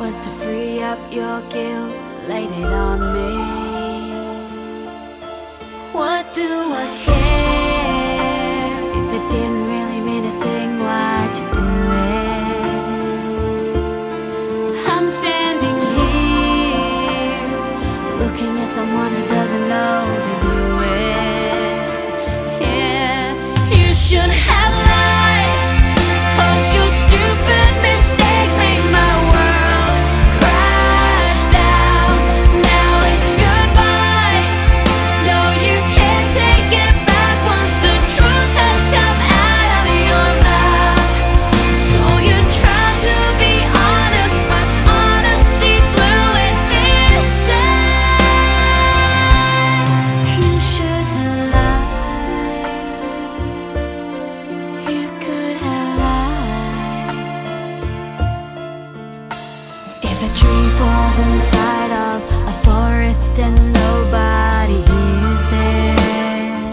was to free up your guilt, laid it on me. What do I care? If it didn't really mean a thing, why'd you do it? I'm standing here, looking at someone who doesn't know they blew it. Yeah, you should have lied, 'cause your stupid mistake made my world crash down. Now it's goodbye. No, you can't take it back once the truth has come out of your mouth. So you tried to be honest, but honesty blew it this time. You should have lied. You could have lied. If a tree falls inside of a forest and nobody hears it,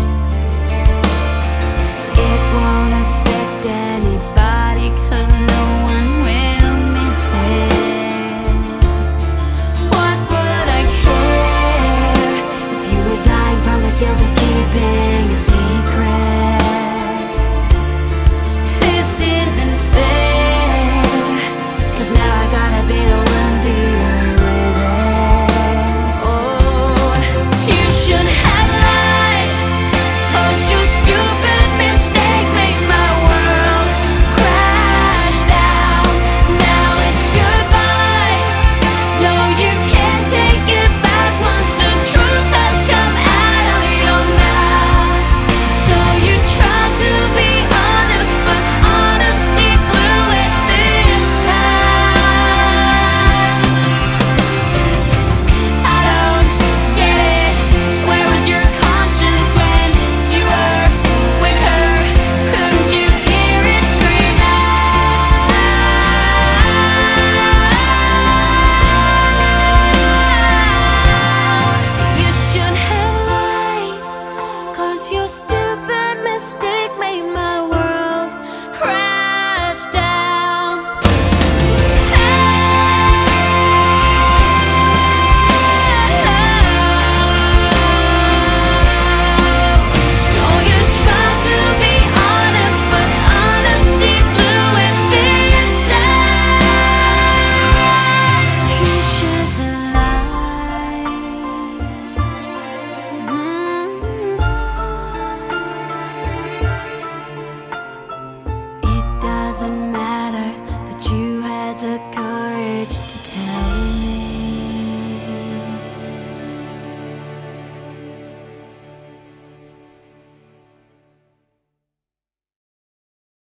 it won't affect anybody, 'cause no one will miss it. What would I care if you were dying from the guilt of keeping a secret? This isn't fair, 'cause now I gotta be the one dealing with it. Oh, you should have lied, 'cause your stupid mistake made my world crash down. Now it's goodbye. No, you can't take it back once the truth has come out of your mouth. So you tried to be honest, but honesty blew it this time. I don't get it. Where was your conscience when you were with her? Couldn't you hear it scream out? You should have lied, 'cause your stupid mistake made my world crash down. So you tried to be honest, but honesty blew it this time. You should have lied. It doesn't matter.